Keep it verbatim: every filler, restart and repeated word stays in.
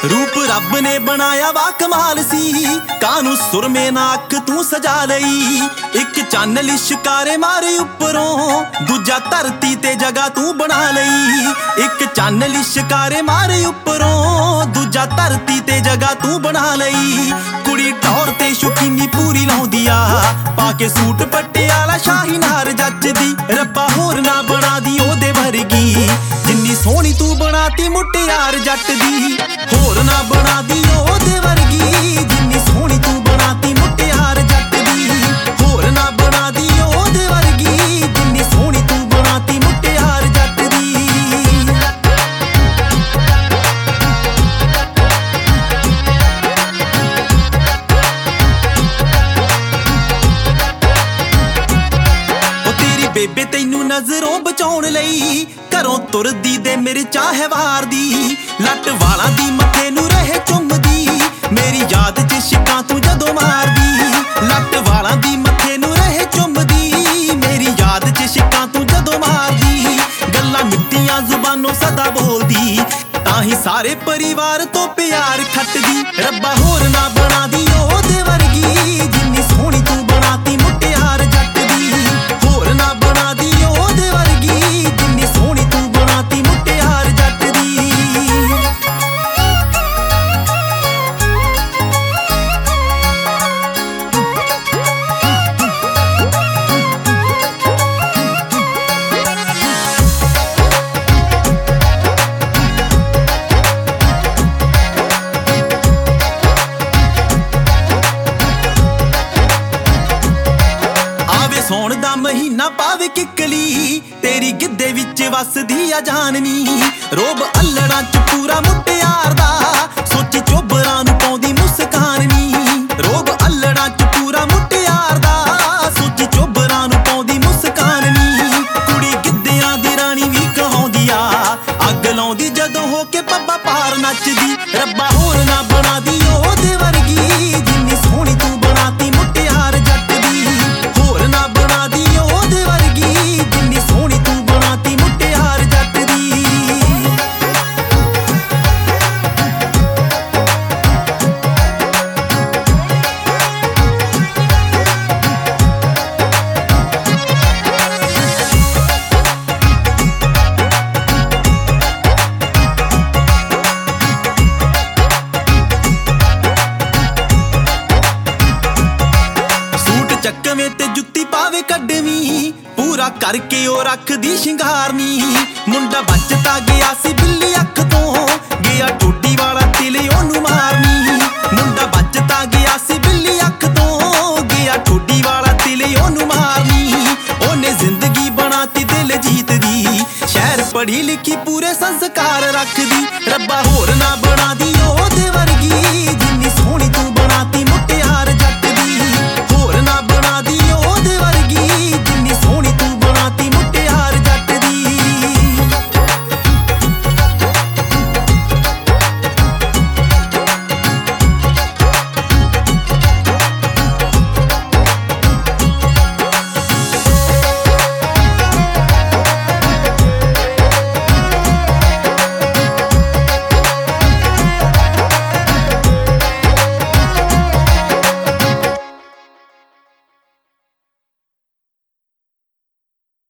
रूप रब ने बनाया वा कमाल सी, कानू सुरमे नाक तू सजा लई। एक चन्न लिशकारे मारे उपरों, दूजा धरती ते जगह तू बना लई। एक चन्न लिशकारे मारे उपरों, दूजा धरती ते जगह तू बना लई। कुड़ी टौर ते शौकीनी पूरी लाउंदी आ, पाके सूट पटियाला शाही नार जचदी। रब्बा होर ना बना दी ओदे वर्गी, जिन्नी सोहनी तू बनाती मुटियार जट दी। होर ना बना दी ओदे वर्गी, जिन्नी सोहनी तू बनाती मुटियार जट दी। होर ना बना दी ओदे वर्गी, जिन्नी सोहनी तू बनाती मुटियार जट दी। ओ तेरी बेबे तैनू नजरों बचाउण लई, घरों तुरदी दे मेरे चाहे वार दी। लट वाला दी मथे नू रहे चुमदी, मेरी याद च शिकां तू जदों मारदी। लट वाला दी मथे नू रहे चुमदी, मेरी याद च शिकां तू जदों मारदी। गल्लां मिट्टियां जुबानों सदा बोलदी, ताही सारे परिवार तो प्यार खटदी। रब्बा होर ना बना दी ओदे वर्गी, जिन्नी सोहनी तू बनाती मुटियार जट दी। होर ना बना दी ओदे वर्गी, जिन्नी सोहनी तू बनाती मुटियार जट दी। सौण दा महीना पावे किकली, तेरी गिद्धे विच वसदी आ जाननी। रोब अल्लड़ां च पूरा मुटियार दा, सोची चोबरां नू पाउंदी मुस्कान नी। रोब अल्लड़ां च पूरा मुटियार दा, सोची चोबरां नू पाउंदी मुस्कान नी। कुड़ी गिद्धियां दी रानी भी कहाउंदी आ, अग लाउंदी जदों हो के पब्बा पार नचदी। रब्बा होर ना बना दी ओदे वर्गी, जिन्नी सोहनी तू बनाती मुटियार जट दी। होर ना बना दी ओदे वर्गी, जिन्नी सोहनी तू बनाती मुटियार जट दी। चक्कवे ते जुत्ती पावे कड्डवी, पूरा करके ओ रखदी शिंगारनी। मुंडा बचता गया सी बिल्ली अख तो, गया टोडी वाला तिल ओनू मारनी। मुंडा बचता गया सी बिल्ली अख तो, गया टोडी वाला तिल ओनू मारनी। ओने जिंदगी बनाती दिल जीत दी, शहर पढ़ी लिखी पूरे संस्कार रखदी। रब्बा होर ना